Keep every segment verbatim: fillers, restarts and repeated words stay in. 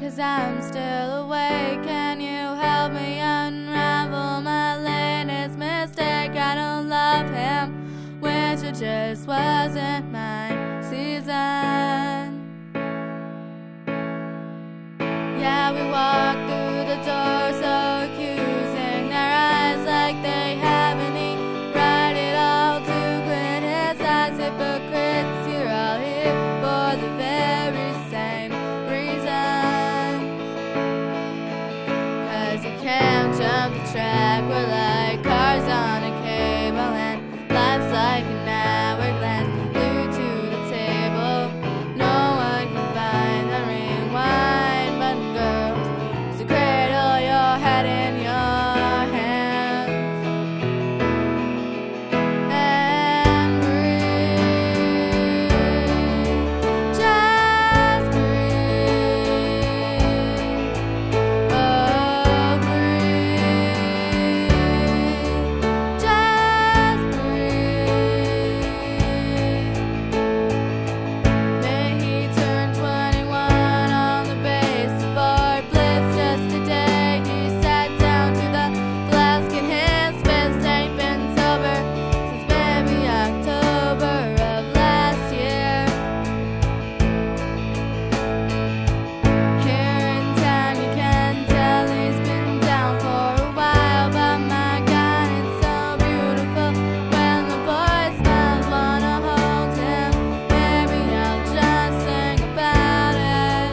'cause I'm still awake. Can you help me unravel my latest mistake? I don't love him, winter just wasn't my season. Yeah, we walk through the door so accusing, their eyes like they have any right at all to criticize hypocrites. You're all here for the very same reason, 'cause you can't jump the track. We're like cars on a cable and life's like an hourglass glued to the table. No one can find the rewind button, girls, so cradle your head in your hands and breathe, just breathe, oh breathe, just breathe. May he turn twenty-one on the base for bliss just today. He sat down to the flask in his fist. Ain't been sober since maybe October of last year. Here in town you can tell he's been down for a while, but my God, it's so beautiful when the boy smiles. Wanna hold him, maybe I'll just sing about it,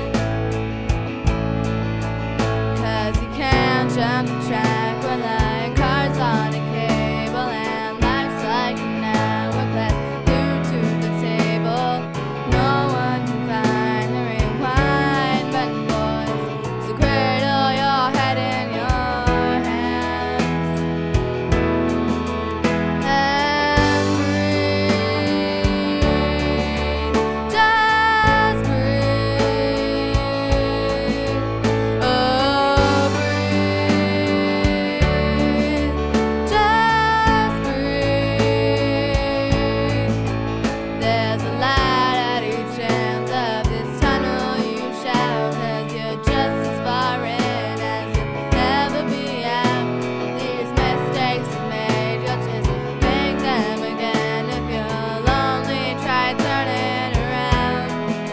'cause you can't jump the track. We're like cars on a cable and life's like an hourglass glued to the table. No one can find the rewind button, boys, so cradle your head in your hands and breathe, just breathe, oh breathe, just breathe. There's a light at each end of this tunnel you shout, 'cause you're just as far in as you'll ever be out. These mistakes you made, you'll just make them again if you'll only try turning around.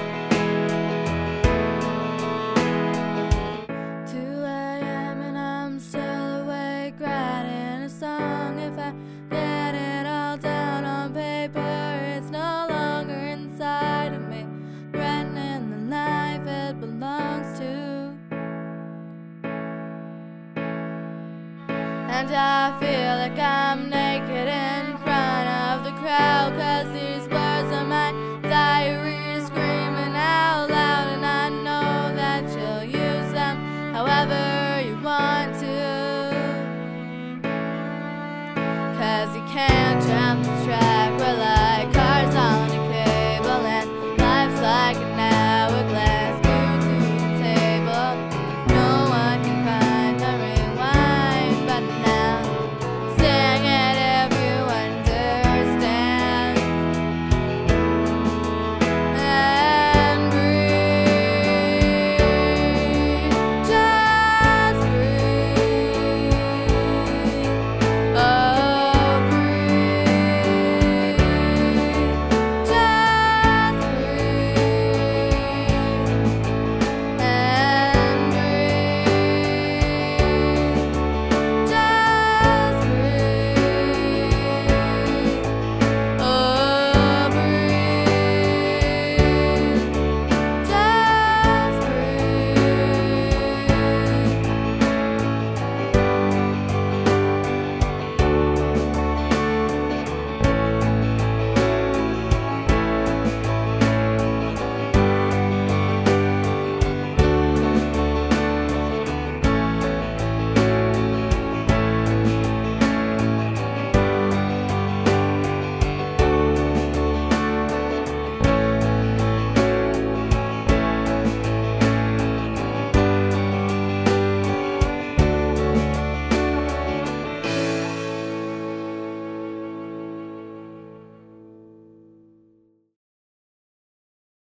two a.m. and I'm still awake writing a song. If I get it all down on paper, it's no longer inside of me, threatening the life it belongs to. And I feel like I'm naked in